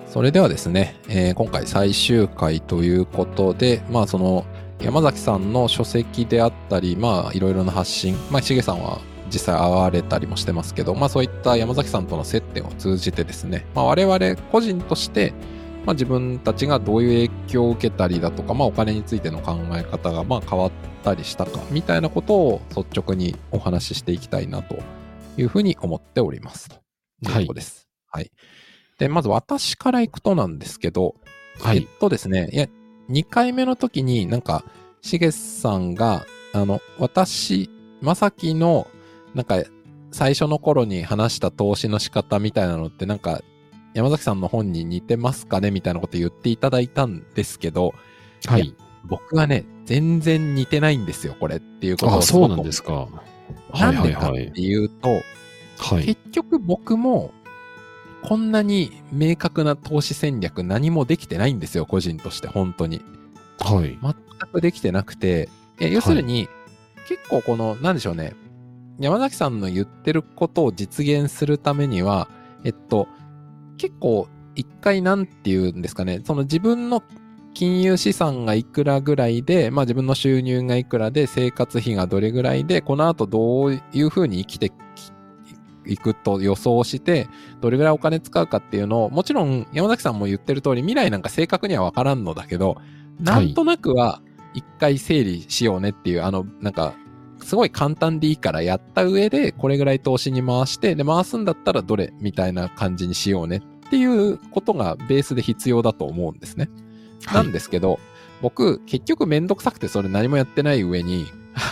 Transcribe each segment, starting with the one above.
それではですね、今回最終回ということで、その山崎さんの書籍であったり、いろいろな発信、しげさんは実際会われたりもしてますけど、そういった山崎さんとの接点を通じてですね、我々個人として、自分たちがどういう影響を受けたりだとか、お金についての考え方が変わったりしたか、みたいなことを率直にお話ししていきたいなというふうに思っております。ということです。はい。で、まず私から行くとなんですけど、ですね、2回目の時にしげさんが、まさきの、最初の頃に話した投資の仕方みたいなのって、山崎さんの本に似てますかねみたいなこと言っていただいたんですけど、僕はね、全然似てないんですよ、これっていうことを。 そうなんですか。 なんでかっていうと、結局僕も、こんなに明確な投資戦略何もできてないんですよ、個人として、本当に。全くできてなくて、要するに、結構なんでしょうね、山崎さんの言ってることを実現するためには、結構、一回なんて言うんですかね、その自分の金融資産がいくらぐらいで、自分の収入がいくらで、生活費がどれぐらいで、この後どういう風に生きていくと予想して、どれぐらいお金使うかっていうのを、もちろん山崎さんも言ってる通り、未来なんか正確にはわからんのだけど、なんとなくは一回整理しようねっていう、すごい簡単でいいからやった上で、これぐらい投資に回して、で、回すんだったらどれみたいな感じにしようねっていうことがベースで必要だと思うんですね。なんですけど、僕、結局めんどくさくてそれ何もやってない上に、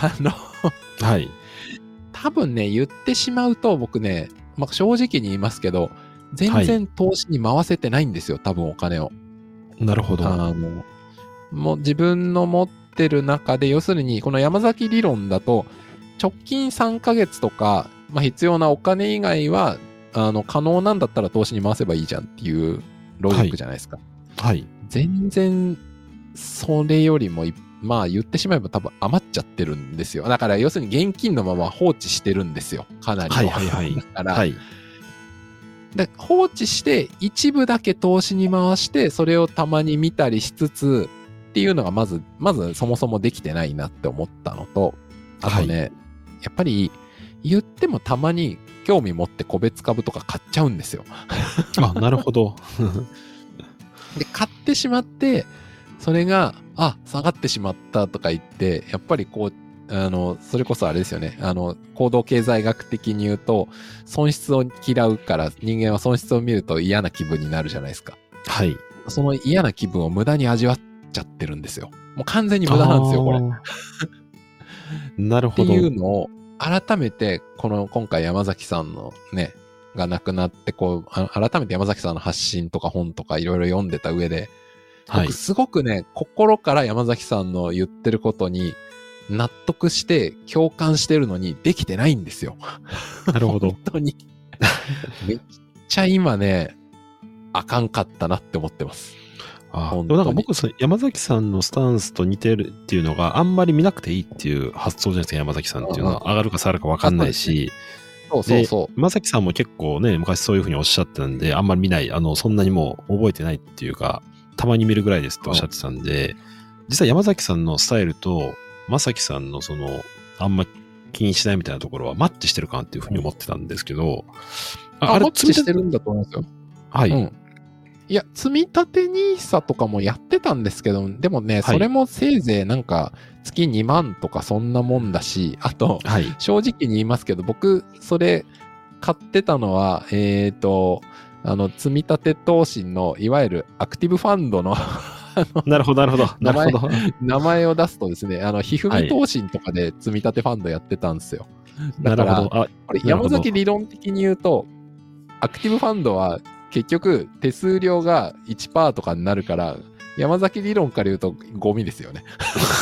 多分ね、言ってしまうと僕ね、正直に言いますけど、全然投資に回せてないんですよ、多分お金を。 なるほど。 もう自分の持ってる中で、要するにこの山崎理論だと、直近3ヶ月とか、必要なお金以外は、可能なんだったら投資に回せばいいじゃんっていうロジックじゃないですか。全然、それよりも言ってしまえば多分余っちゃってるんですよ。だから要するに現金のまま放置してるんですよ。かなりの。だから、で放置して一部だけ投資に回して、それをたまに見たりしつつっていうのがまずそもそもできてないなって思ったのと、あとね、やっぱり言ってもたまに興味持って個別株とか買っちゃうんですよ。 なるほど。 で、買ってしまって、それが、下がってしまったとか言って、やっぱりそれこそあれですよね。行動経済学的に言うと、損失を嫌うから、人間は損失を見ると嫌な気分になるじゃないですか。その嫌な気分を無駄に味わっちゃってるんですよ。もう完全に無駄なんですよ、これ。 なるほど。 っていうのを、改めて、今回山崎さんのね、が亡くなって、改めて山崎さんの発信とか本とかいろいろ読んでた上で、僕すごくね、心から山崎さんの言ってることに納得して共感してるのにできてないんですよ。 なるほど。 本当に。めっちゃ今ね、あかんかったなって思ってます。 でも僕、山崎さんのスタンスと似てるっていうのがあんまり見なくていいっていう発想じゃないですか、山崎さんっていうのは。上がるか下がるか分かんないし。山崎さんも結構ね、昔そういうふうにおっしゃってたんで、あんまり見ない、そんなにもう覚えてないっていうか、たまに見るぐらいですっておっしゃってたんで、実は山崎さんのスタイルと、正樹さんのあんま気にしないみたいなところはマッチしてるかなっていうふうに思ってたんですけど、 マッチしてるんだと思いますよ。いや、積み立て NISA とかもやってたんですけど、でもね、それもせいぜい月2万とかそんなもんだし、あと、正直に言いますけど、僕、それ買ってたのは、積み立て投資の、いわゆるアクティブファンドのなるほど。 名前を出すとですね、ひふみ投信とかで積み立てファンドやってたんですよ。だから、これ山崎理論的に言うと、アクティブファンドは結局手数料が 1% とかになるから、山崎理論から言うとゴミですよね。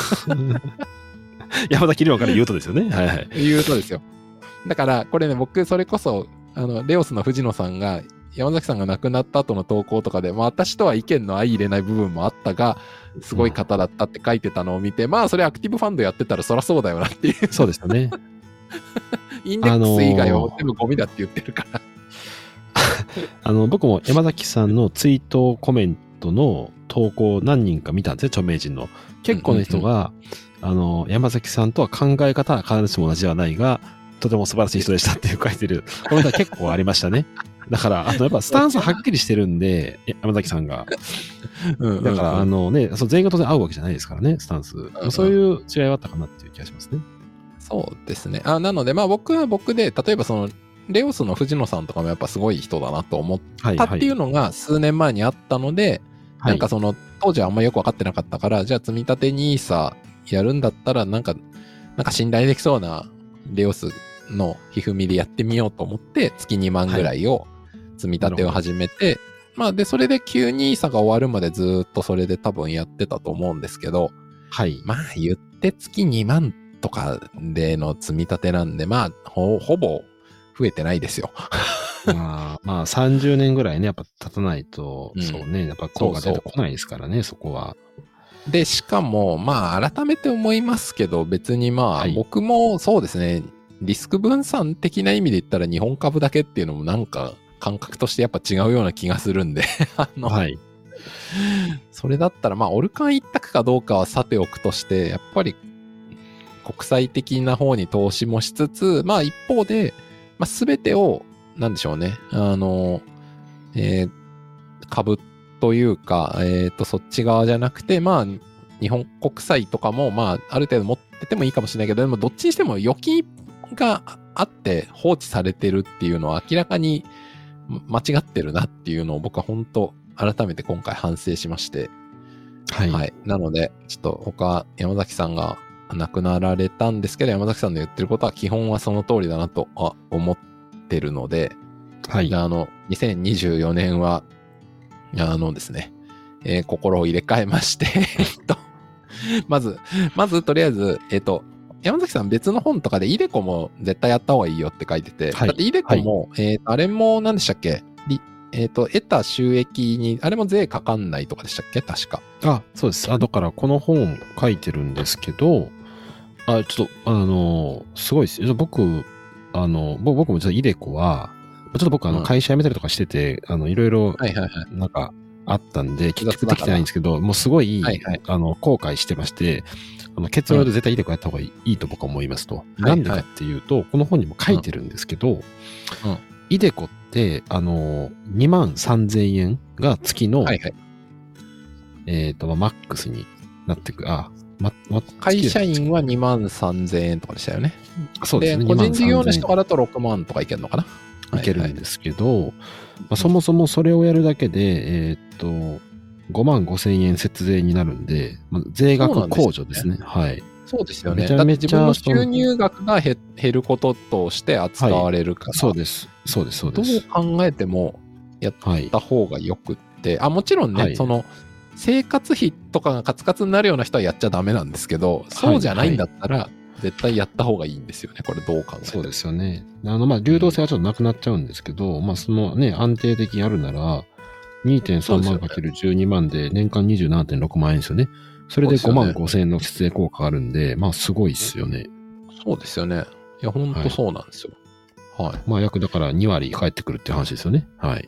山崎理論から言うとですよね。 言うとですよ。だから、これね、僕、それこそ、レオスの藤野さんが、山崎さんが亡くなった後の投稿とかで、私とは意見の相入れない部分もあったが、すごい方だったって書いてたのを見て、それアクティブファンドやってたらそりゃそうだよなっていう。 そうですよね。 インデックス以外は全部ゴミだって言ってるから。 僕も山崎さんのツイートコメントの投稿何人か見たんですね、著名人の。結構の人が、山崎さんとは考え方は必ずしも同じではないが、とても素晴らしい人でしたっていう書いてるコメントは結構ありましたね。だから、やっぱスタンスはっきりしてるんで、山崎さんが。だから、全員が当然合うわけじゃないですからね、スタンス。そういう違いはあったかなっていう気がしますね。 そうですね。なので、僕は僕で、例えばレオスの藤野さんとかもやっぱすごい人だなと思ったっていうのが数年前にあったので、なんか当時はあんまよくわかってなかったから、じゃあ積み立て NISA やるんだったら、なんか信頼できそうなレオスのひふみでやってみようと思って、月2万ぐらいを積み立てを始めて、で、それで旧 NISA が終わるまでずっとそれで多分やってたと思うんですけど、言って月2万とかでの積み立てなんで、ほぼ増えてないですよ。 30年ぐらいね、やっぱ経たないと、そうね、やっぱ効果出てこないですからね、そこは。 で、しかも、改めて思いますけど、別に僕もそうですね、リスク分散的な意味で言ったら日本株だけっていうのもなんか感覚としてやっぱ違うような気がするんで、それだったら、オルカン一択かどうかはさておくとして、やっぱり国際的な方に投資もしつつ、一方で、すべてを、なんでしょうね、株というか、そっち側じゃなくて、日本国債とかも、ある程度持っててもいいかもしれないけど、でもどっちにしても預金があって放置されてるっていうのは明らかに間違ってるなっていうのを僕は本当改めて今回反省しまして。なので、ちょっと山崎さんが亡くなられたんですけど、山崎さんの言ってることは基本はその通りだなと思ってるので、2024年は、ですね、心を入れ替えまして、まずとりあえず、山崎さん別の本とかでイデコも絶対やった方がいいよって書いてて、だってイデコも、あれも何でしたっけ、得た収益に、あれも税かかんないとかでしたっけ確か。 そうです。だからこの本書いてるんですけど、ちょっと、すごいです。僕も実はイデコは、ちょっと僕会社辞めたりとかしてて、いろいろ、なんかあったんで、結局できてないんですけど、もうすごい、後悔してまして、結論で絶対イデコやった方がいいと僕は思いますと。なんでかっていうと、この本にも書いてるんですけど、イデコって、2万3000円が月の、マックスになってく、 会社員は2万3000円とかでしたよね。 そうですね。 個人事業主とかだと6万とかいけるのかな、 いけるんですけど、そもそもそれをやるだけで、5万5千円節税になるんで、税額控除ですね。 そうですよね。だって自分の収入額が減ることとして扱われるから。 そうです。どう考えてもやった方がよくって。もちろんね、生活費とかがカツカツになるような人はやっちゃダメなんですけど、そうじゃないんだったら、絶対やった方がいいんですよね。これどう考えても。 そうですよね。流動性はちょっとなくなっちゃうんですけど、そのね、安定的にあるなら、2.3 万かける12万で年間 27.6 万円ですよね。それで5万5千円の節税効果があるんで、すごいですよね。 そうですよね。いや、ほんとそうなんですよ。 約だから2割返ってくるっていう話ですよね。な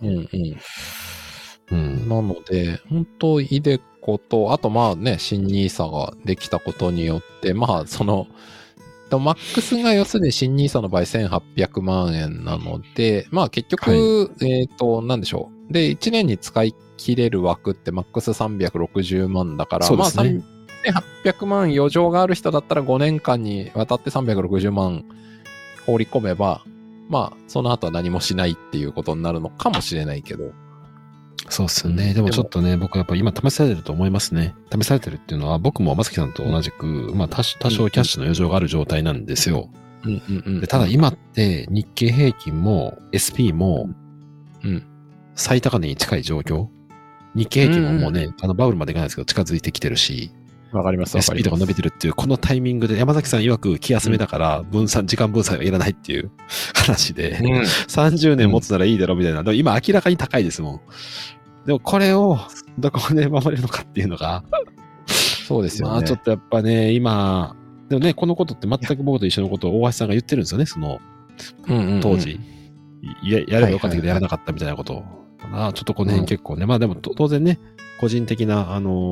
ので、本当イデコと、あと新NISAができたことによって、マックスが要するに新NISAの場合1800万円なので、結局、なんでしょう。で、1年に使い切れる枠ってマックス360万だから、1800万余剰がある人だったら5年間にわたって360万放り込めば、その後は何もしないっていうことになるのかもしれないけど。 そうっすよね。でもちょっとね、僕やっぱ今試されてると思いますね。試されてるっていうのは、僕もまさきさんと同じく、多少キャッシュの余剰がある状態なんですよ。でただ今って日経平均も SP も最高値に近い状況。日経平均ももうね、バブルまでいかないですけど近づいてきてるし、 わかります。 SP とか伸びてるっていう、このタイミングで山崎さん曰く気休めだから時間分散はいらないっていう話で、30年持つならいいだろみたいな。でも今明らかに高いですもん。でもこれをどこで守れるのかっていうのがそうですよね。 ちょっとやっぱね、今、でもね、このことって全く僕と一緒のことを大橋さんが言ってるんですよね、当時。 やればよかったけどやらなかったみたいなことちょっとこの辺結構ね、まあでも当然ね、個人的な、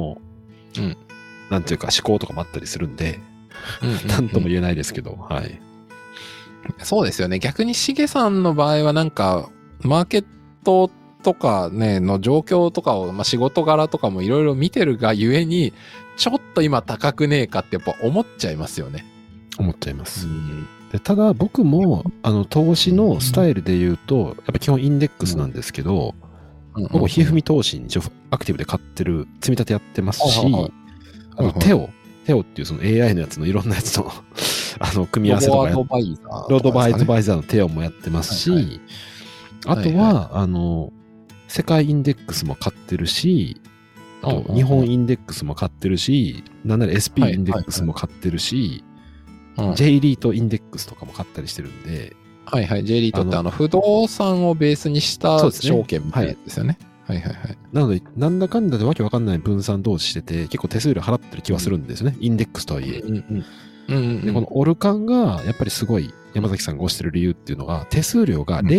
なんていうか思考とかもあったりするんで、なんとも言えないですけど、はい。 そうですよね。逆にしげさんの場合はなんか、マーケットとかね、の状況とかを、まあ、仕事柄とかもいろいろ見てるがゆえに、ちょっと今高くねえかってやっぱ思っちゃいますよね。 思っちゃいます。でただ僕も、投資のスタイルで言うと、やっぱ基本インデックスなんですけど、僕もひふみ投資にアクティブで買ってる、積み立てやってますし、テオっていうその AI のやつのいろんなやつの組み合わせとかロードバイザーのテオもやってますし、あとは、世界インデックスも買ってるし、あと日本インデックスも買ってるし、なんなら SP インデックスも買ってるし、J リートインデックスとかも買ったりしてるんで。 はいはい。J リートって不動産をベースにした証券みたいなやつですよね。はいはいはい。 なので、なんだかんだでわけわかんない分散投資してて、結構手数料払ってる気はするんですよね。インデックスとはいえ。で、このオルカンが、やっぱりすごい山崎さんが推してる理由っていうのが、手数料が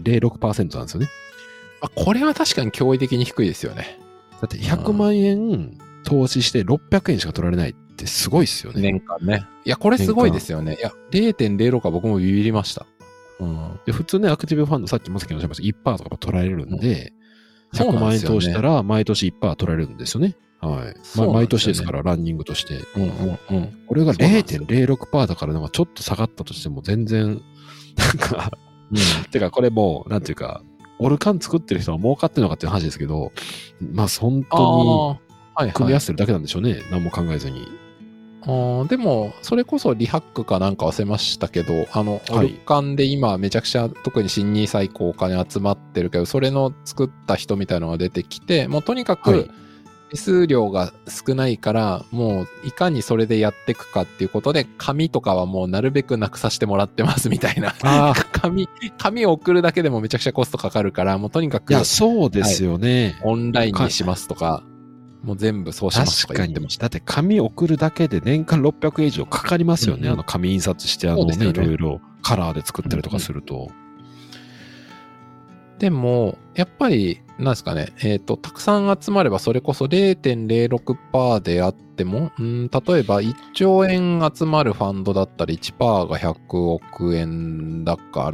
0.06% なんですよね。 これは確かに驚異的に低いですよね。 だって100万円投資して600円しか取られないってすごいですよね。 年間ね。いや、これすごいですよね。いや、0.06 は僕もビビりました。 で普通ね、アクティブファンド、さっきまさきおっしゃいました 1% とかも取られるんで、100万円投したら毎年 1% 取られるんですよね。はい。毎年ですから、ランニングとして。これが 0.06% だから、なんかちょっと下がったとしても全然、なんか、てかこれもう、なんていうか、オルカン作ってる人は儲かってるのかっていう話ですけど、まあ本当に組み合わせてるだけなんでしょうね。何も考えずに。 でも、それこそリハックかなんか忘れましたけど、オルカンで今めちゃくちゃ特に新ニーサ以降お金集まってるけど、それの作った人みたいなのが出てきて、もうとにかく手数料が少ないから、もういかにそれでやっていくかっていうことで、紙とかはもうなるべくなくさせてもらってますみたいな。紙を送るだけでもめちゃくちゃコストかかるから、もうとにかく。 いや、そうですよね。 オンラインにしますとか。もう全部そうしますとか言ってました。 だって紙送るだけで年間600円以上かかりますよね。紙印刷していろいろカラーで作ったりとかすると。 でも、やっぱり、なんですかね、たくさん集まればそれこそ 0.06% であっても、例えば1兆円集まるファンドだったら 1% が100億円だから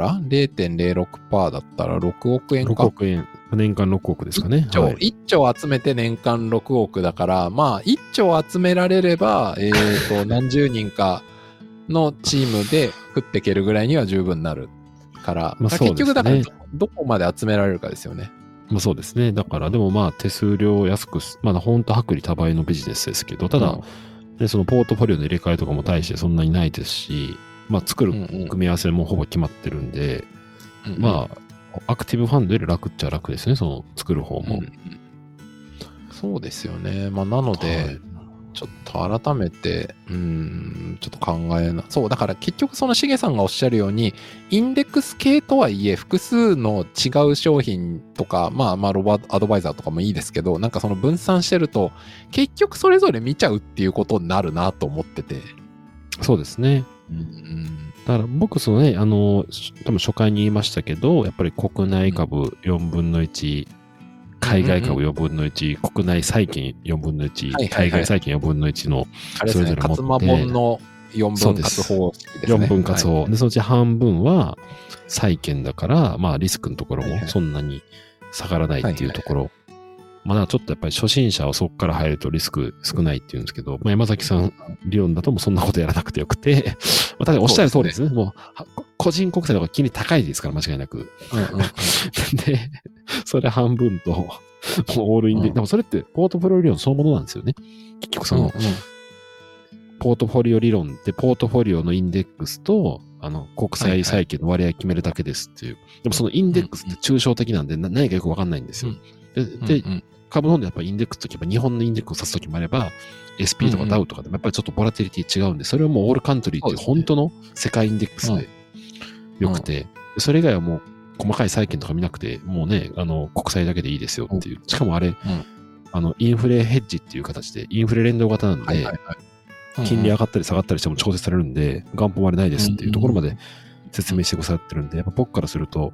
、0.06% だったら6億円か。 6億円。年間6億ですかね。 1兆集めて年間6億だから、まあ、1兆集められれば、何十人かのチームで食っていけるぐらいには十分なるから、結局だからどこまで集められるかですよね。 まあそうですね。だからでもまあ手数料安く、まあ本当薄利多売のビジネスですけど、ただ、そのポートフォリオの入れ替えとかも大してそんなにないですし、まあ作る組み合わせもほぼ決まってるんで、まあ、アクティブファンドより楽っちゃ楽ですね、その作る方も。 そうですよね。まあなので、ちょっと改めて、ちょっと考えな。そう、だから結局そのしげさんがおっしゃるように、インデックス系とはいえ、複数の違う商品とか、まあロボアドバイザーとかもいいですけど、なんかその分散してると、結局それぞれ見ちゃうっていうことになるなと思ってて。 そうですね。だから僕そのね、多分初回に言いましたけど、やっぱり国内株4分の1、海外株4分の1、国内債券4分の1、海外債券4分の1のそれぞれ持って、 勝間本の4分割方式ですね。 4分割法。で、そのうち半分は債券だから、まあリスクのところもそんなに下がらないっていうところ。まあちょっとやっぱり初心者はそこから入るとリスク少ないっていうんですけど、まあ山崎さん理論だともうそんなことやらなくてよくて、まあただおっしゃる通りですね。もう個人国債の方が金利高いですから間違いなく。で、それ半分と、もうオールインで、でもそれってポートフォリオ理論そのものなんですよね。結局その、ポートフォリオ理論ってポートフォリオのインデックスと、国債債券の割合決めるだけですっていう。でもそのインデックスって抽象的なんで何かよくわかんないんですよ。で、株の方でやっぱりインデックスときは日本のインデックスを指すときもあれば、SP とかダウとかでもやっぱりちょっとボラティリティ違うんで、それをもうオールカントリーっていう本当の世界インデックスでよくて、それ以外はもう細かい債券とか見なくて、もうね、国債だけでいいですよっていう。しかもあれ、インフレヘッジっていう形で、インフレ連動型なんで、金利上がったり下がったりしても調節されるんで、元本割れないですっていうところまで説明してくださってるんで、やっぱ僕からすると、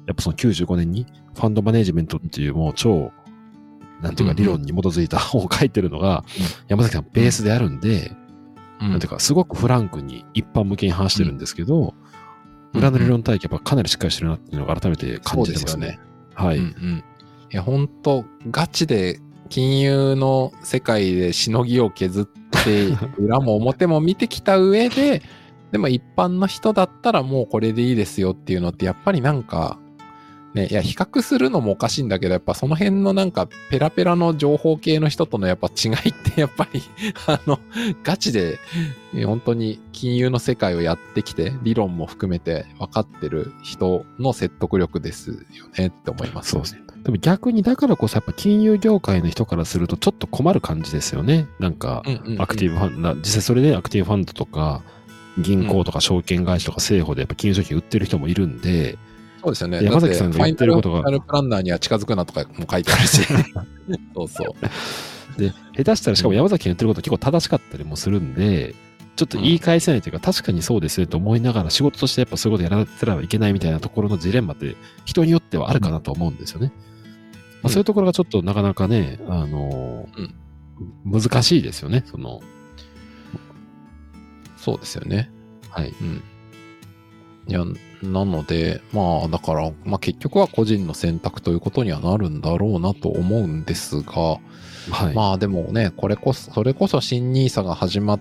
やっぱその95年にファンドマネジメントっていうもう超、なんていうか理論に基づいた本を書いてるのが、山崎さんベースであるんで、なんていうかすごくフランクに一般向けに話してるんですけど、裏の理論体系やっぱかなりしっかりしてるなっていうのが改めて感じてますね。はい。 いや、本当ガチで金融の世界でしのぎを削って、裏も表も見てきた上で、でも一般の人だったらもうこれでいいですよっていうのってやっぱりなんか、ね、いや比較するのもおかしいんだけど、やっぱその辺のなんかペラペラの情報系の人とのやっぱ違いってやっぱりガチで本当に金融の世界をやってきて理論も含めて分かってる人の説得力ですよねって思います。 そうですね。でも逆にだからこそやっぱ金融業界の人からするとちょっと困る感じですよね。なんかアクティブファンド、実際それでアクティブファンドとか銀行とか証券会社とか政府でやっぱ金融商品売ってる人もいるんで、 そうですよね。 山崎さんが言ってることが。 ファイナルプランナーには近づくなとかも書いてあるし。そうそう。 で、下手したらしかも山崎が言ってること結構正しかったりもするんで、ちょっと言い返せないというか、確かにそうですねと思いながら仕事としてやっぱそういうことやらなければいけないみたいなところのジレンマって人によってはあるかなと思うんですよね。まあ、そういうところがちょっとなかなかね、難しいですよね。 そうですよね。 はい。 いや、なので、まあ、だから、まあ結局は個人の選択ということにはなるんだろうなと思うんですが、はい、まあでもね、それこそ新NISAが始まって、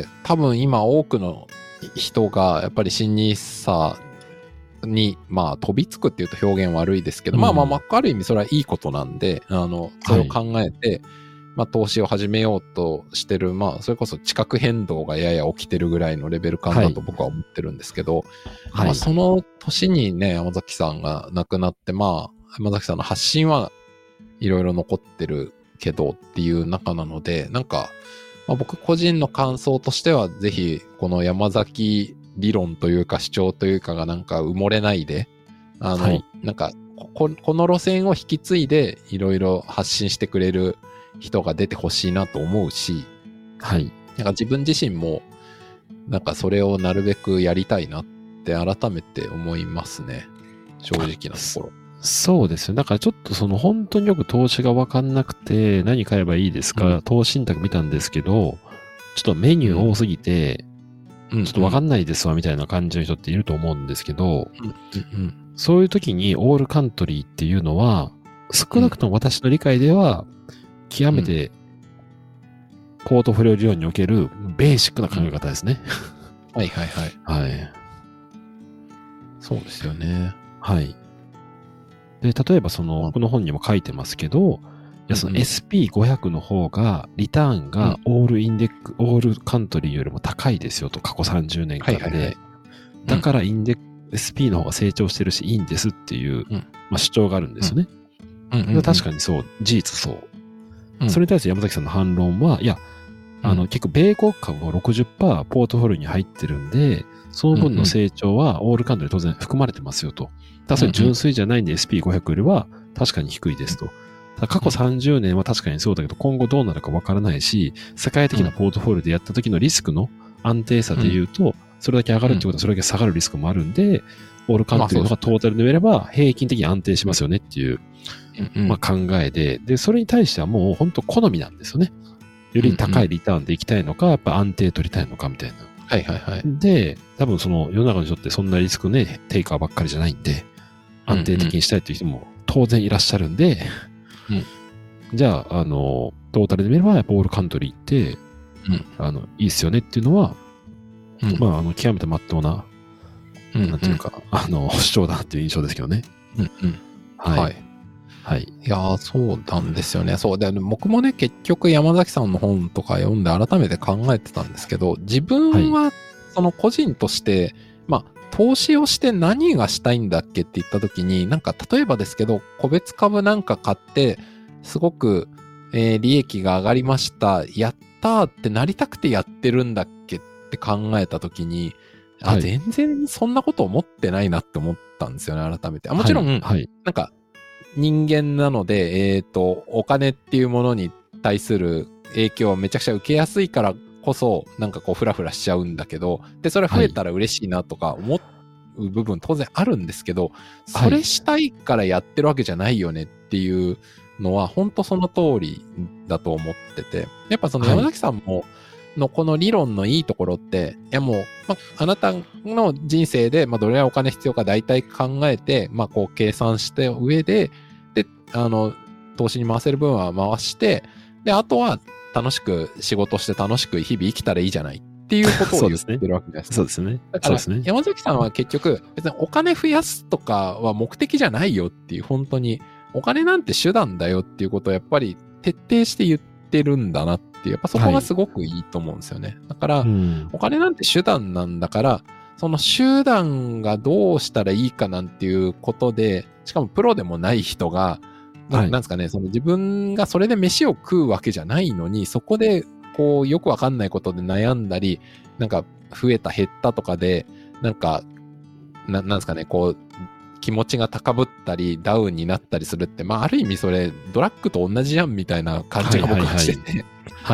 多分今多くの人がやっぱり新NISAに、まあ飛びつくっていうと表現悪いですけど、まあ、ある意味それはいいことなんで、それを考えて、まあ投資を始めようとしてる、まあそれこそ地殻変動がやや起きてるぐらいのレベル感だと僕は思ってるんですけど、まあその年にね、山崎さんが亡くなって、まあ山崎さんの発信はいろいろ残ってるけどっていう中なので、なんか、まあ、僕個人の感想としてはぜひこの山崎理論というか主張というかがなんか埋もれないで、なんかこの路線を引き継いでいろいろ発信してくれる人が出てほしいなと思うし、 はい。 なんか自分自身も、なんかそれをなるべくやりたいなって改めて思いますね。正直なところ。 そうですよ。だからちょっと本当によく投資がわかんなくて何買えばいいですか、投資信託見たんですけど、ちょっとメニュー多すぎて、ちょっとわかんないですわみたいな感じの人っていると思うんですけど、そういう時にオールカントリーっていうのは、少なくとも私の理解では、極めて、ポートフォリオ理論におけるベーシックな考え方ですね。 はい。 はい。 そうですよね。 はい。で、例えばこの本にも書いてますけど、いやSP500 の方が、リターンがオールカントリーよりも高いですよと、過去30年間で。だからSP の方が成長してるし、いいんですっていう、まあ、主張があるんですよね。確かにそう、事実そう。それに対して山崎さんの反論は、いや、結構米国株も 60% ポートフォリオに入ってるんで、その分の成長はオールカントリー当然含まれてますよと。ただそれ純粋じゃないんで SP500 よりは確かに低いですと。過去30年は確かにそうだけど、今後どうなるかわからないし、世界的なポートフォリオでやった時のリスクの安定さで言うと、それだけ上がるってことはそれだけ下がるリスクもあるんで、オールカントリーの方がトータルで見れば平均的に安定しますよねっていう、まあ、考えで、それに対してはもう本当好みなんですよね。より高いリターンでいきたいのか、やっぱ安定取りたいのかみたいな。で、多分世の中の人ってそんなリスクね、テイカーばっかりじゃないんで、安定的にしたいという人も当然いらっしゃるんで、じゃあ、トータルで見れば、やっぱオールカントリーって、いいっすよねっていうのは、まあ、極めて真っ当な、なんていうか、主張だっていう印象ですけどね。はい。 いやー、そうなんですよね。そう。で、僕もね、結局山崎さんの本とか読んで改めて考えてたんですけど、自分は、個人として、まあ、投資をして何がしたいんだっけって言った時に、なんか例えばですけど、個別株なんか買って、すごく、利益が上がりました。やったーってなりたくてやってるんだっけって考えた時に、全然そんなこと思ってないなって思ったんですよね、改めて。もちろん、なんか、人間なので、お金っていうものに対する影響はめちゃくちゃ受けやすいからこそ、なんかこうフラフラしちゃうんだけど、で、それ増えたら嬉しいなとか思っ部分当然あるんですけど、それしたいからやってるわけじゃないよねっていうのは、本当その通りだと思ってて、やっぱその山崎さんも、のこの理論のいいところって、いやもう、あなたの人生で、どれぐらいお金必要か大体考えて、こう計算して上で、で、投資に回せる分は回して、で、あとは楽しく仕事して楽しく日々生きたらいいじゃないっていうことを言ってるわけです。 そうですね。 だから山崎さんは結局、別にお金増やすとかは目的じゃないよっていう、本当に、お金なんて手段だよっていうことをやっぱり徹底して言ってるんだなっていう、やっぱそこがすごくいいと思うんですよね。だから、お金なんて手段なんだから、その手段がどうしたらいいかなんていうことで、しかもプロでもない人が、なんですかね、その自分がそれで飯を食うわけじゃないのに、そこでこうよくわかんないことで悩んだり、なんか増えた減ったとかで、なんですかね、こう、気持ちが高ぶったりダウンになったりするって、ある意味それドラッグと同じやんみたいな感じが僕はしてて。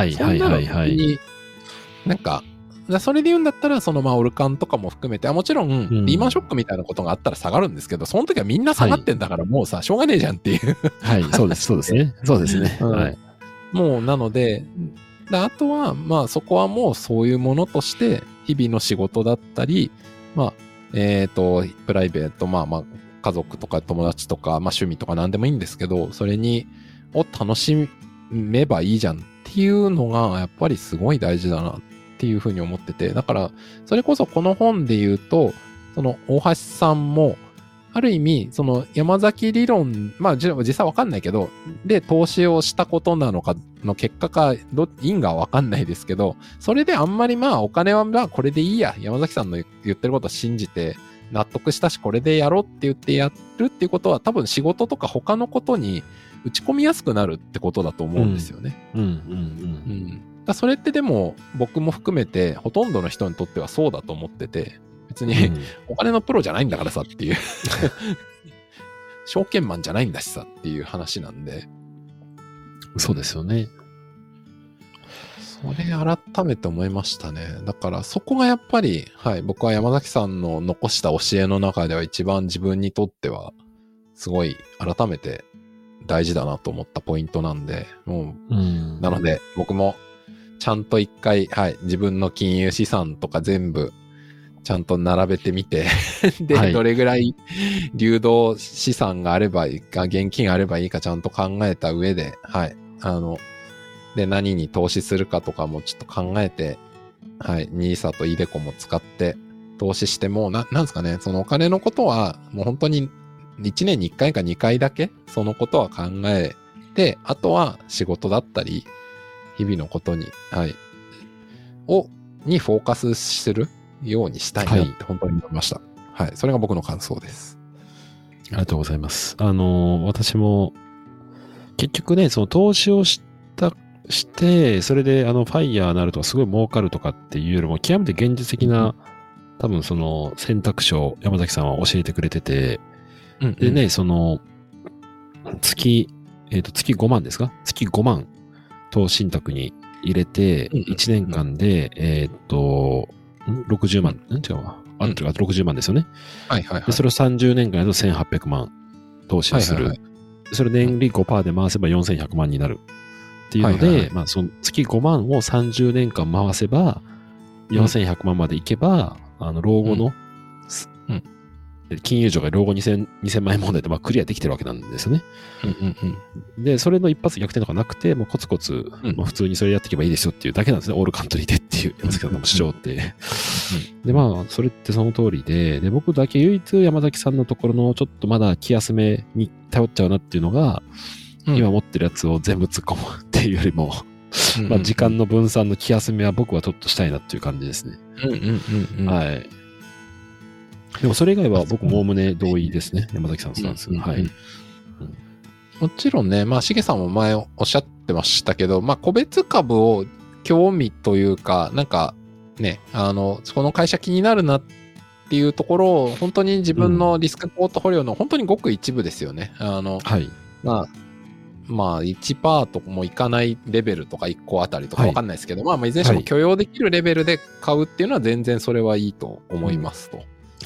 なんか、それで言うんだったら、そのオルカンとかも含めて、もちろん、リーマンショックみたいなことがあったら下がるんですけど、その時はみんな下がってんだからもうさ、しょうがねえじゃんっていう。 はい、そうですね。そうですね。はい。 もう、なので、あとは、そこはもうそういうものとして、日々の仕事だったり、プライベート、家族とか友達とか、趣味とか何でもいいんですけど、それを楽しめばいいじゃんっていうのが、やっぱりすごい大事だなっていうふうに思ってて、だから、それこそこの本で言うと、その大橋さんも、ある意味、その山崎理論、実際わかんないけど、で、投資をしたことなのかの結果か、因果はわかんないですけど、それであんまりお金はこれでいいや、山崎さんの言ってることを信じて、納得したし、これでやろうって言ってやるっていうことは、多分仕事とか他のことに打ち込みやすくなるってことだと思うんですよね。それってでも、僕も含めて、ほとんどの人にとってはそうだと思ってて、別に、お金のプロじゃないんだからさっていう証券マンじゃないんだしさっていう話なんで。 そうですよね。 それ改めて思いましたね。だからそこがやっぱり、僕は山崎さんの残した教えの中では一番自分にとっては、すごい改めて大事だなと思ったポイントなんで、なので僕もちゃんと一回、自分の金融資産とか全部、ちゃんと並べてみてで、どれぐらい流動資産があればいいか、現金あればいいかちゃんと考えた上で、で、何に投資するかとかもちょっと考えて、NISA とiDeCoも使って投資しても、なんですかね、そのお金のことはもう本当に1年に1回か2回だけそのことは考えて、あとは仕事だったり、日々のことに、にフォーカスするようにしたいなって本当に思いました。それが僕の感想です。 ありがとうございます。私も、結局ね、その投資をして、それでファイヤーになるとかすごい儲かるとかっていうよりも、極めて現実的な、多分その選択肢を山崎さんは教えてくれてて、でね、その、月5万ですか？月5万投資信託に入れて、1年間で、60万、違うわ。60万ですよね。で、それを30年間やると1800万投資をする。それ年利 5% で回せば4100万になる。っていうので、その月5万を30年間回せば、4100万までいけば、老後の、金融庁が老後2000万円問題でクリアできてるわけなんですよね。で、それの一発逆転とかなくて、もうコツコツ、普通にそれやっていけばいいですよっていうだけなんですね。オールカントリーでっていう山崎さんの主張って。で、それってその通りで、僕だけ唯一山崎さんのところのちょっとまだ気休めに頼っちゃうなっていうのが、今持ってるやつを全部突っ込むっていうよりも、時間の分散の気休めは僕はちょっとしたいなっていう感じですね。はい。でもそれ以外は僕もおおむね同意ですね。山崎さんのスタンス。 もちろんね、しげさんも前おっしゃってましたけど、個別株を興味というか、なんかね、この会社気になるなっていうところを、本当に自分のリスクポートフォリオの本当にごく一部ですよね。1% ともいかないレベルとか1個あたりとかわかんないですけど、いずれにしても許容できるレベルで買うっていうのは全然それはいいと思いますと。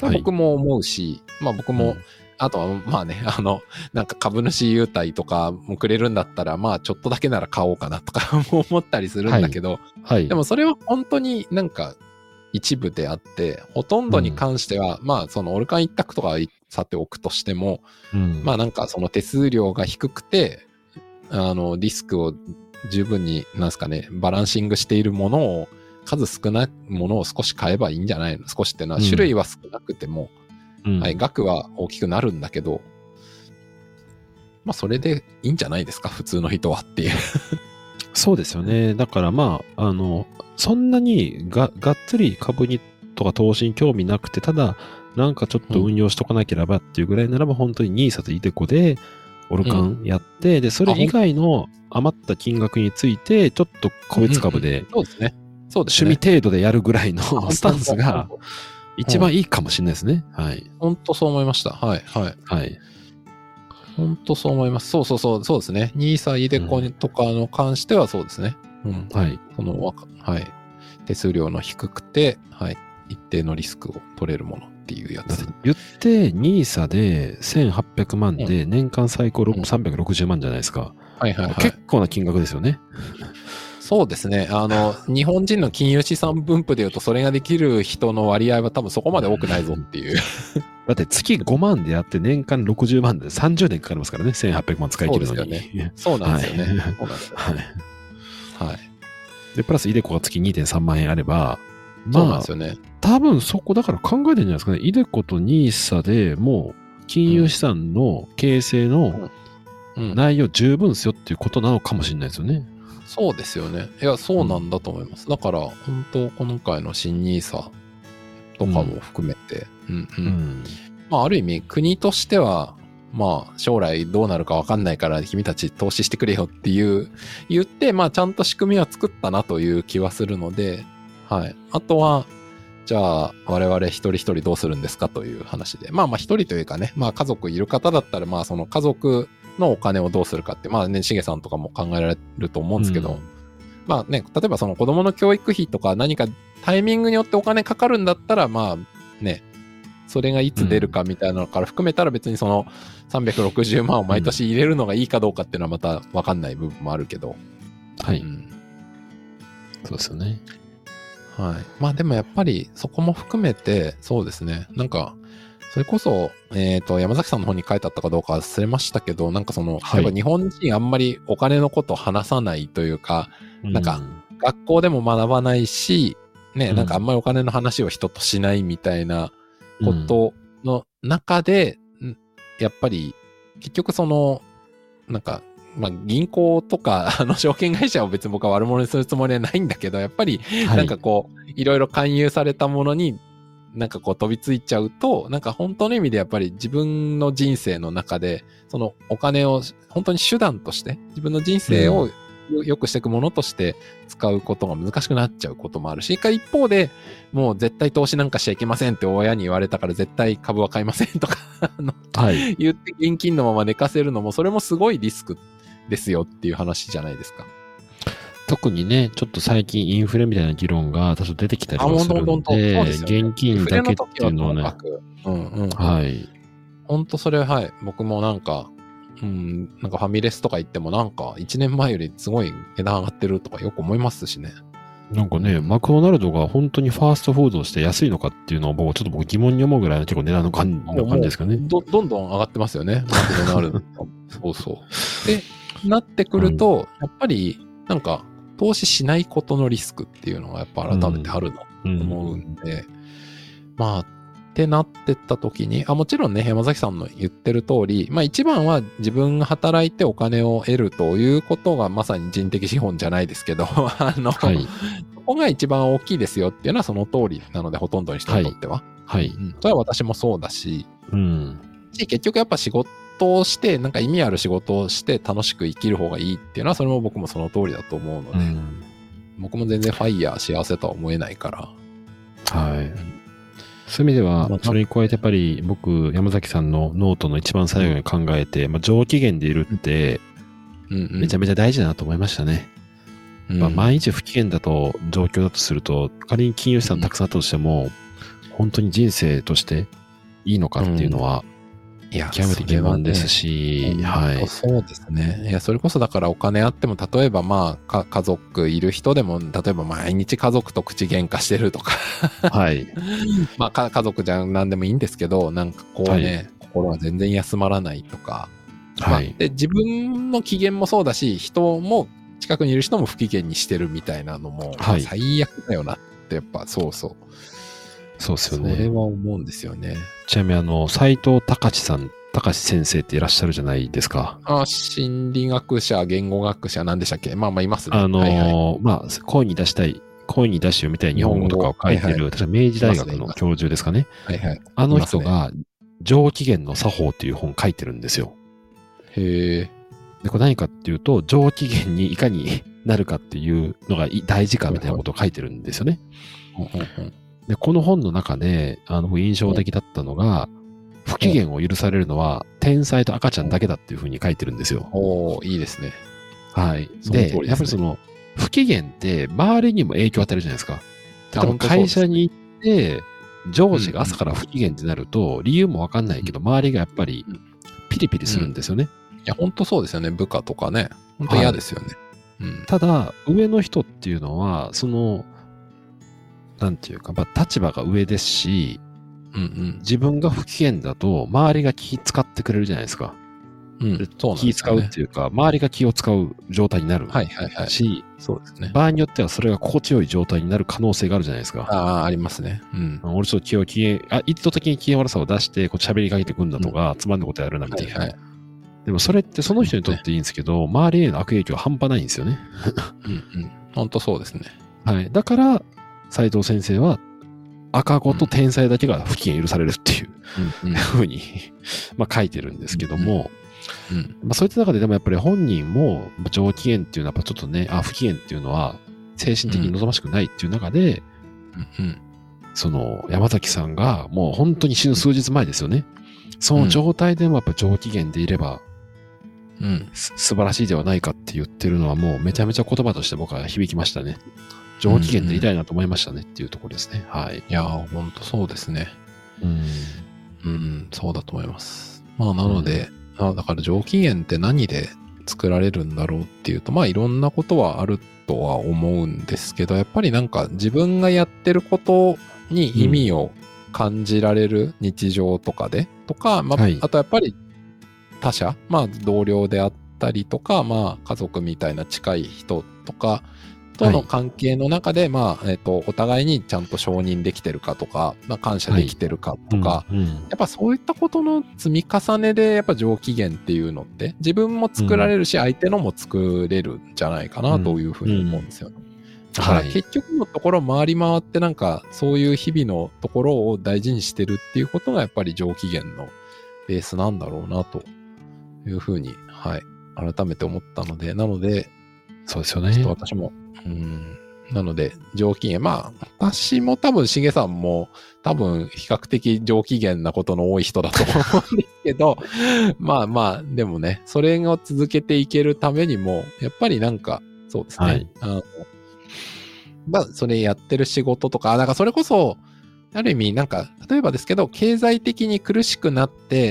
僕も思うし、まあ僕も、あとはまあね、なんか株主優待とかもくれるんだったら、まあちょっとだけなら買おうかなとか思ったりするんだけど、でもそれは本当になんか一部であって、ほとんどに関しては、まあそのオルカン一択とかさておくとしても、まあなんかその手数料が低くて、リスクを十分に、なんですかね、バランシングしているものを、数少ないものを少し買えばいいんじゃないの？少しってのは、種類は少なくても、はい、額は大きくなるんだけど、まあそれでいいんじゃないですか、普通の人はっていう。 そうですよね。だからまあ、そんなにがっつり株にとか投資に興味なくて、ただ、なんかちょっと運用しとかなければっていうぐらいならば、本当にNISAとiDeCoで、オルカンやって、で、それ以外の余った金額について、ちょっと個別株で、 そうですね。 趣味程度でやるぐらいのスタンスが、一番いいかもしれないですね。はい。 本当そう思いました。はい、はい。はい。本当そう思います。そうですね。NISA、iDeCoとかの関してはそうですね。はい。はい。手数料の低くて、はい。一定のリスクを取れるものっていうやつ。 言って、NISA で1800万で年間最高360万じゃないですか。 はいはいはい。 結構な金額ですよね。 そうですね。日本人の金融資産分布でいうと、それができる人の割合は多分そこまで多くないぞっていう。 だって月5万でやって年間60万で30年かかりますからね。1800万使い切るのに。 そうなんですよね。そうなんですよね。 はい。で、プラスiDeCoが月 2.3 万円あれば、 そうなんですよね。 多分そこだから考えてるんじゃないですかね。iDeCoとNISAでもう金融資産の形成の内容十分ですよっていうことなのかもしれないですよね。 そうですよね。いや、そうなんだと思います。だから、本当今回の新NISAとかも含めて、まあ、ある意味、国としては、まあ、将来どうなるかわかんないから、君たち投資してくれよって言って、まあ、ちゃんと仕組みは作ったなという気はするので、はい。あとは、じゃあ、我々一人一人どうするんですかという話で。まあ一人というかね、まあ家族いる方だったら、まあその家族のお金をどうするかって、まあね、しげさんとかも考えられると思うんですけど、まあね、例えばその子供の教育費とか何かタイミングによってお金かかるんだったら、まあね、それがいつ出るかみたいなのから含めたら別にその360万を毎年入れるのがいいかどうかっていうのはまたわかんない部分もあるけど。 はい。そうですよね。 はい。まあでもやっぱりそこも含めて、そうですね。なんか、それこそ、山崎さんの方に書いてあったかどうか忘れましたけど、なんかその、やっぱ日本人あんまりお金のことを話さないというか、なんか、学校でも学ばないし、ね、なんかあんまりお金の話を人としないみたいなことの中で、やっぱり、結局その、なんか、まあ、銀行とか、証券会社を別に僕は悪者にするつもりはないんだけど、やっぱり、なんかこう、いろいろ勧誘されたものに、なんかこう飛びついちゃうと、なんか本当の意味でやっぱり自分の人生の中で、そのお金を本当に手段として、自分の人生を良くしていくものとして使うことが難しくなっちゃうこともあるし、一方で、もう絶対投資なんかしちゃいけませんって親に言われたから絶対株は買いませんとか言って現金のまま寝かせるのも、それもすごいリスクですよっていう話じゃないですか。 特にね、ちょっと最近インフレみたいな議論が多少出てきたりはするんで、現金だけっていうのはね、はい。 本当それはい。僕もなんか、なんかファミレスとか行ってもなんか1年前よりすごい値段上がってるとかよく思いますしね。 なんかね、マクドナルドが本当にファーストフードをして安いのかっていうのをちょっと僕疑問に思うぐらいの結構値段の感じですかね。 どんどん上がってますよね。マクドナルド。そうそう。で、なってくると、やっぱりなんか投資しないことのリスクっていうのがやっぱ改めてあるなと思うんで、まあ、ってなってった時に、もちろんね、山崎さんの言ってる通り、まあ一番は自分が働いてお金を得るということがまさに人的資本じゃないですけど、そこが一番大きいですよっていうのはその通りなので、ほとんどの人にとっては。 はい。 それは私もそうだし、結局やっぱ仕事をして、なんか意味ある仕事をして楽しく生きる方がいいっていうのは、それも僕もその通りだと思うので、僕も全然ファイヤー幸せとは思えないから。 はい。そういう意味では、それに加えてやっぱり僕、山崎さんのノートの一番最後に考えて、上機嫌でいるって、めちゃめちゃ大事だなと思いましたね。毎日不機嫌だと、状況だとすると、仮に金融資産たくさんあったとしても、 本当に人生としていいのかっていうのは、 いや、 極めて疑問ですし、はい。 そうですね。いや、それこそだからお金あっても、例えばまあ、家族いる人でも、例えば毎日家族と口喧嘩してるとか。 はい。 まあ、家族じゃなんでもいいんですけど、なんかこうね、心は全然休まらないとか。はい。まあ、で、自分の機嫌もそうだし、人も、近くにいる人も不機嫌にしてるみたいなのも、はい、最悪だよなって、やっぱ、そうそう。 そうですよね。 それは思うんですよね。 ちなみに斉藤隆先生っていらっしゃるじゃないですか。 心理学者、言語学者、なんでしたっけ？まあいますね。 まあ、声に出して読みたい日本語とかを書いてる、確か明治大学の教授ですかね。はいはい。あの人が、上機嫌の作法っていう本書いてるんですよ。へえ。で、これ何かっていうと、上機嫌にいかになるかっていうのが大事かみたいなことを書いてるんですよね。で、この本の中で、印象的だったのが、不機嫌を許されるのは、天才と赤ちゃんだけだっていうふうに書いてるんですよ。 おー、いいですね。 はい。で、やっぱり不機嫌って周りにも影響を与えるじゃないですか。例えば会社に行って、上司が朝から不機嫌ってなると、理由もわかんないけど、周りがやっぱりピリピリするんですよね。 いや、本当そうですよね。部下とかね。本当嫌ですよね。 ただ、上の人っていうのは、なんていうか、立場が上ですし、自分が不機嫌だと、周りが気使ってくれるじゃないですか。気使うっていうか、周りが気を使う状態になるし、 そうですね。 場合によってはそれが心地よい状態になる可能性があるじゃないですか。 ありますね。 俺ちょっと意図的に機嫌悪さを出して、喋りかけてくんだとか、つまんないことやるなみたいな。でもそれってその人にとっていいんですけど、周りへの悪影響は半端ないんですよね。 本当そうですね。 はい。だから、斉藤先生は、赤子と天才だけが不機嫌許されるっていうふうに書いてるんですけども、そういった中ででもやっぱり本人も上機嫌っていうのはやっぱちょっとね、不機嫌っていうのは精神的に望ましくないっていう中で、山崎さんがもう本当に死ぬ数日前ですよね。その状態でもやっぱ上機嫌でいれば、素晴らしいではないかって言ってるのはもうめちゃめちゃ言葉として僕は響きましたね。上機嫌でいたいなと思いましたねっていうところですね。はい。 いやー、ほんとそうですね。そうだと思います。まあなので、だから上機嫌って何で作られるんだろうっていうと、まあいろんなことはあるとは思うんですけど、やっぱりなんか自分がやってることに意味を感じられる日常とかで、とか、まあ、あとやっぱり他者、まあ同僚であったりとか、まあ家族みたいな近い人とか、との関係の中で、まあ、お互いにちゃんと承認できてるかとか、まあ、感謝できてるかとか、やっぱそういったことの積み重ねで、やっぱ上機嫌っていうのって、自分も作られるし、相手のも作れるんじゃないかなというふうに思うんですよ。だから結局のところ回り回ってなんか、そういう日々のところを大事にしてるっていうことが、やっぱり上機嫌のベースなんだろうな、というふうに、はい、改めて思ったので、なので、 そうですよね。 ちょっと私も、なので、上機嫌。まあ、私も多分、しげさんも多分、比較的上機嫌なことの多い人だと思うんですけど、まあまあ、でもね、それを続けていけるためにも、やっぱりなんか、そうですね。まあ、それやってる仕事とか、なんかそれこそ、ある意味、なんか、例えばですけど、経済的に苦しくなって、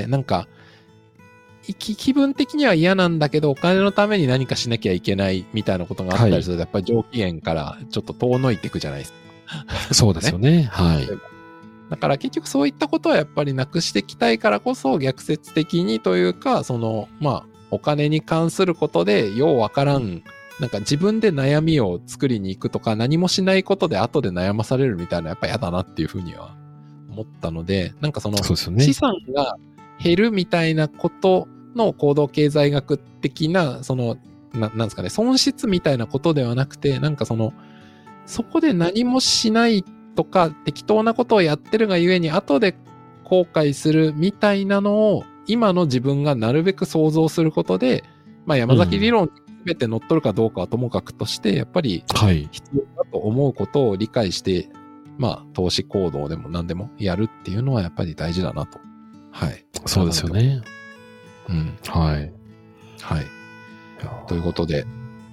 なんか、気分的には嫌なんだけど、お金のために何かしなきゃいけないみたいなことがあったりすると、やっぱり上機嫌からちょっと遠のいていくじゃないですか。 そうですよね。はい。 だから結局そういったことはやっぱりなくしていきたいからこそ、逆説的にというか、まあ、お金に関することで、ようわからん、なんか自分で悩みを作りに行くとか、何もしないことで後で悩まされるみたいな、やっぱ嫌だなっていうふうには思ったので、なんか資産が減るみたいなことの行動経済学的な、なんですかね、損失みたいなことではなくて、なんかそこで何もしないとか、適当なことをやってるがゆえに、後で後悔するみたいなのを、今の自分がなるべく想像することで、まあ山崎理論に全て乗っ取るかどうかはともかくとして、やっぱり必要だと思うことを理解して、まあ投資行動でも何でもやるっていうのはやっぱり大事だなと。はい。 そうですよね。 はい。はい。ということで、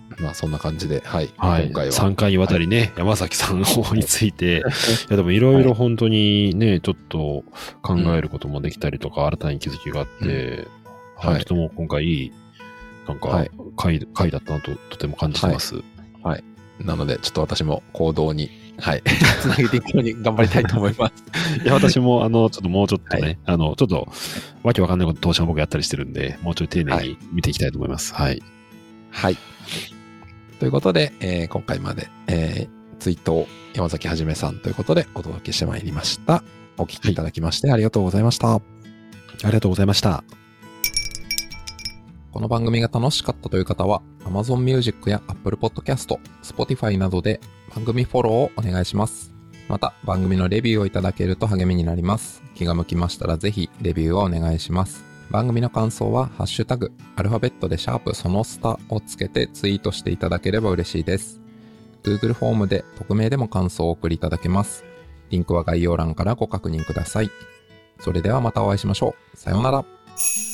まあそんな感じで、はい。 はい、今回は。3回にわたりね、山崎さんの方について、いやでもいろいろ本当にね、ちょっと考えることもできたりとか、新たに気づきがあって、はい、とても今回いい、なんか、回だったなととても感じてます。 はい。なので、ちょっと私も行動に、はい、つなげていくように頑張りたいと思います。 いや、私も、ちょっともうちょっとね、ちょっと、わけわかんないこと投資も僕やったりしてるんで、もうちょい丁寧に見ていきたいと思います。はい。 はい。ということで、今回まで、追悼山崎はじめさんということでお届けしてまいりました。お聞きいただきましてありがとうございました。 ありがとうございました。 この番組が楽しかったという方は Amazon Music や Apple Podcast、Spotify などで番組フォローをお願いします。また番組のレビューをいただけると励みになります。気が向きましたらぜひレビューをお願いします。番組の感想はハッシュタグアルファベットで#そのスタをつけてツイートしていただければ嬉しいです。Google フォームで匿名でも感想をお送りいただけます。リンクは概要欄からご確認ください。それではまたお会いしましょう。さようなら。